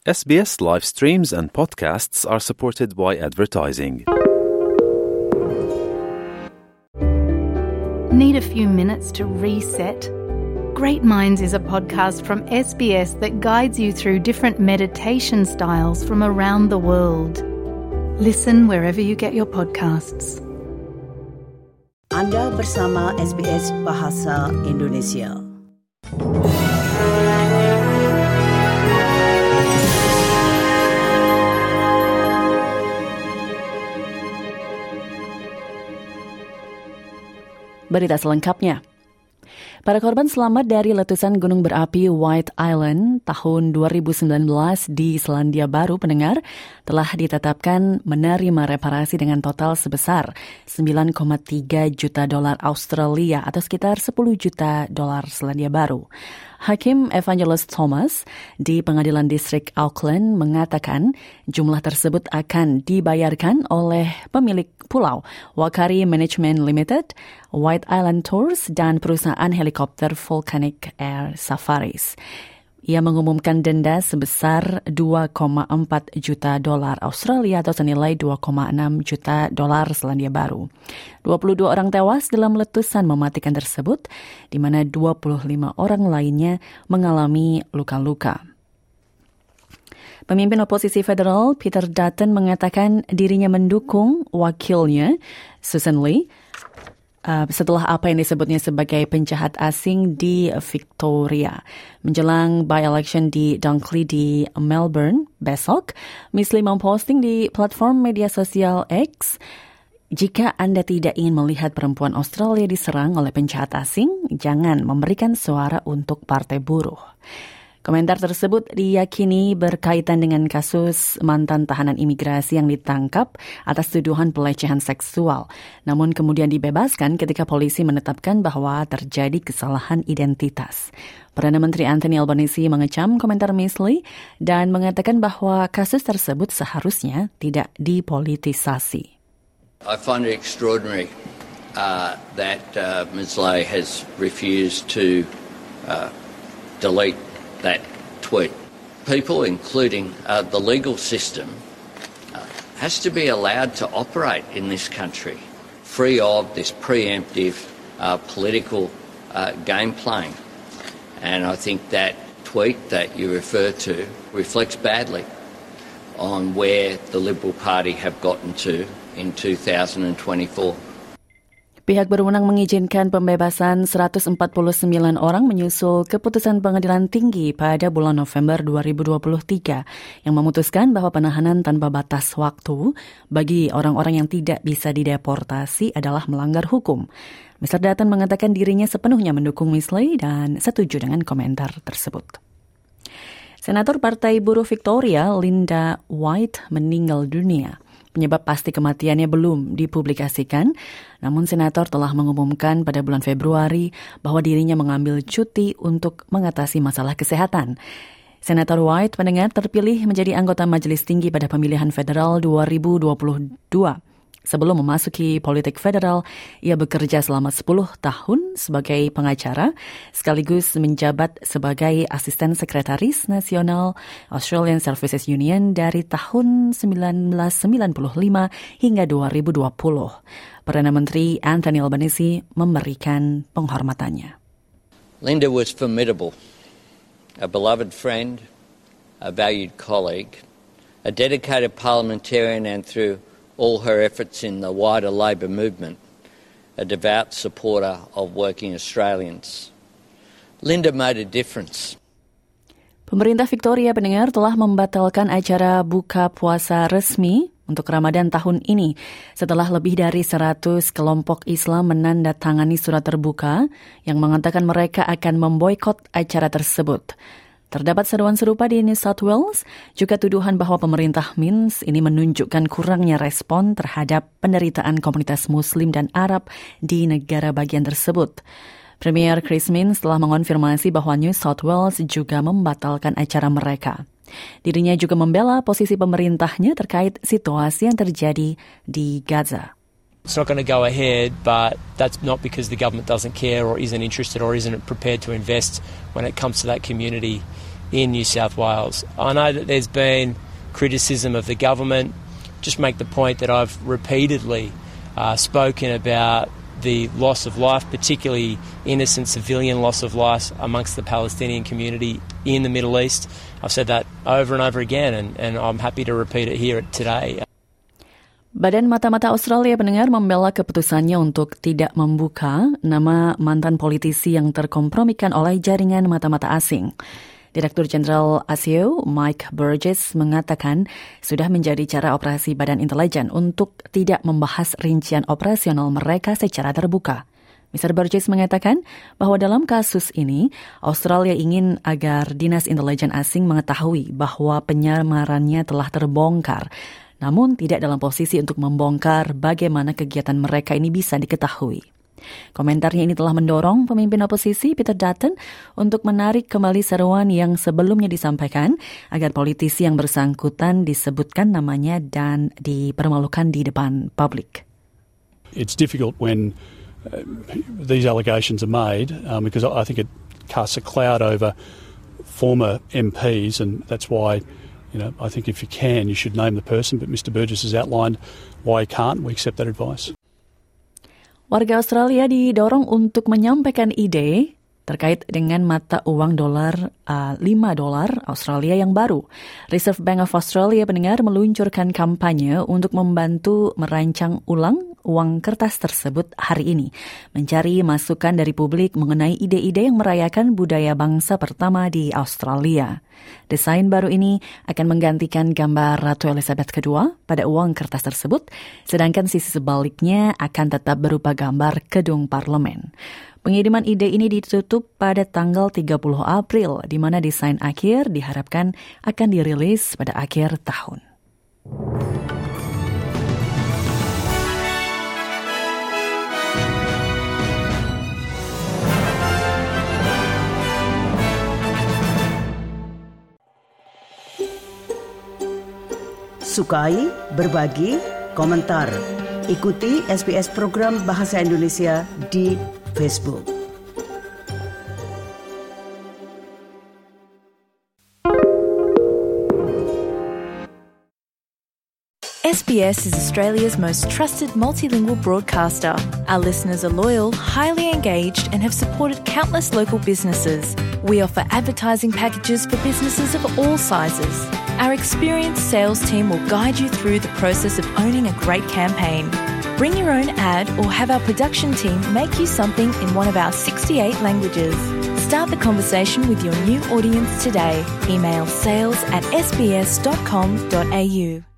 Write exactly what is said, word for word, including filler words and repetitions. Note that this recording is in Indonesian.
S B S live streams and podcasts are supported by advertising. Need a few minutes to reset? Great Minds is a podcast from S B S that guides you through different meditation styles from around the world. Listen wherever you get your podcasts. Anda bersama S B S Bahasa Indonesia. Berita selengkapnya. Para korban selamat dari letusan gunung berapi White Island tahun dua ribu sembilan belas di Selandia Baru pendengar telah ditetapkan menerima reparasi dengan total sebesar sembilan koma tiga juta dolar Australia atau sekitar sepuluh juta dolar Selandia Baru. Hakim Evangelos Thomas di Pengadilan Distrik Auckland mengatakan jumlah tersebut akan dibayarkan oleh pemilik pulau Wakari Management Limited, White Island Tours, dan perusahaan helikopter Volcanic Air Safaris. Ia mengumumkan denda sebesar dua koma empat juta dolar Australia atau senilai dua koma enam juta dolar Selandia Baru. dua puluh dua orang tewas dalam letusan mematikan tersebut, di mana dua puluh lima orang lainnya mengalami luka-luka. Pemimpin oposisi federal Peter Dutton mengatakan dirinya mendukung wakilnya Susan Lee Uh, setelah apa yang disebutnya sebagai penjahat asing di Victoria. Menjelang by-election di Dunkley di Melbourne besok, Miss Lee memposting di platform media sosial X, jika Anda tidak ingin melihat perempuan Australia diserang oleh penjahat asing, jangan memberikan suara untuk partai buruh. Komentar tersebut diyakini berkaitan dengan kasus mantan tahanan imigrasi yang ditangkap atas tuduhan pelecehan seksual, namun kemudian dibebaskan ketika polisi menetapkan bahwa terjadi kesalahan identitas. Perdana Menteri Anthony Albanese mengecam komentar Miss Lee dan mengatakan bahwa kasus tersebut seharusnya tidak dipolitisasi. I find it extraordinary uh, that uh, Miz Lee has refused to uh, delete that tweet. People, including uh, the legal system, uh, has to be allowed to operate in this country free of this preemptive uh, political uh, game playing. And I think that tweet that you refer to reflects badly on where the Liberal Party have gotten to in two thousand twenty-four. Pihak berwenang mengizinkan pembebasan seratus empat puluh sembilan orang menyusul keputusan Pengadilan Tinggi pada bulan November dua ribu dua puluh tiga yang memutuskan bahwa penahanan tanpa batas waktu bagi orang-orang yang tidak bisa dideportasi adalah melanggar hukum. mister Dutton mengatakan dirinya sepenuhnya mendukung Miss Lee dan setuju dengan komentar tersebut. Senator Partai Buruh Victoria, Linda White, meninggal dunia. Penyebab pasti kematiannya belum dipublikasikan, namun senator telah mengumumkan pada bulan Februari bahwa dirinya mengambil cuti untuk mengatasi masalah kesehatan. Senator White pendengar terpilih menjadi anggota Majelis Tinggi pada pemilihan federal dua ribu dua puluh dua. Sebelum memasuki politik federal, ia bekerja selama sepuluh tahun sebagai pengacara, sekaligus menjabat sebagai asisten sekretaris nasional Australian Services Union dari tahun sembilan belas sembilan puluh lima hingga dua ribu dua puluh. Perdana Menteri Anthony Albanese memberikan penghormatannya. Linda was formidable, a beloved friend, a valued colleague, a dedicated parliamentarian, and through all her efforts in the wider Labor movement, a devout supporter of working Australians. Linda made a difference. Pemerintah Victoria pendengar telah membatalkan acara buka puasa resmi untuk Ramadan tahun ini setelah lebih dari seratus kelompok Islam menandatangani surat terbuka yang mengatakan mereka akan memboikot acara tersebut. Terdapat seruan serupa di New South Wales, juga tuduhan bahwa pemerintah Minsk ini menunjukkan kurangnya respon terhadap penderitaan komunitas Muslim dan Arab di negara bagian tersebut. Premier Chris Minns telah mengonfirmasi bahwa New South Wales juga membatalkan acara mereka. Dirinya juga membela posisi pemerintahnya terkait situasi yang terjadi di Gaza. It's not going to go ahead, but that's not because the government doesn't care or isn't interested or isn't prepared to invest when it comes to that community in New South Wales. I know that there's been criticism of the government. Just make the point that I've repeatedly uh, spoken about the loss of life, particularly innocent civilian loss of life amongst the Palestinian community in the Middle East. I've said that over and over again, and, and I'm happy to repeat it here today. Badan Mata-Mata Australia pendengar membela keputusannya untuk tidak membuka nama mantan politisi yang terkompromikan oleh jaringan mata-mata asing. Direktur Jenderal A S I O, Mike Burgess, mengatakan sudah menjadi cara operasi Badan Intelijen untuk tidak membahas rincian operasional mereka secara terbuka. mister Burgess mengatakan bahwa dalam kasus ini, Australia ingin agar Dinas Intelijen Asing mengetahui bahwa penyamarannya telah terbongkar, namun tidak dalam posisi untuk membongkar bagaimana kegiatan mereka ini bisa diketahui. Komentarnya ini telah mendorong pemimpin oposisi Peter Dutton untuk menarik kembali seruan yang sebelumnya disampaikan agar politisi yang bersangkutan disebutkan namanya dan dipermalukan di depan publik. It's difficult when uh, these allegations are made um, because I think it casts a cloud over former M Ps, and that's why, you know, I think if you can, you should name the person, but mister Burgess has outlined why he can't. We accept that advice. Warga Australia didorong untuk menyampaikan ide terkait dengan mata uang dolar uh, lima dolar Australia yang baru. Reserve Bank of Australia pendengar meluncurkan kampanye untuk membantu merancang ulang uang kertas tersebut hari ini, mencari masukan dari publik mengenai ide-ide yang merayakan budaya bangsa pertama di Australia. Desain baru ini akan menggantikan gambar Ratu Elizabeth kedua pada uang kertas tersebut, sedangkan sisi sebaliknya akan tetap berupa gambar gedung parlemen. Pengiriman ide ini ditutup pada tanggal tiga puluh April, di mana desain akhir diharapkan akan dirilis pada akhir tahun. Sukai, berbagi, komentar. Ikuti S B S program Bahasa Indonesia di Facebook. S B S is Australia's most trusted multilingual broadcaster. Our listeners are loyal, highly engaged, and have supported countless local businesses. We offer advertising packages for businesses of all sizes. Our experienced sales team will guide you through the process of owning a great campaign. Bring your own ad or have our production team make you something in one of our sixty-eight languages. Start the conversation with your new audience today. Email sales at s b s dot com dot a u.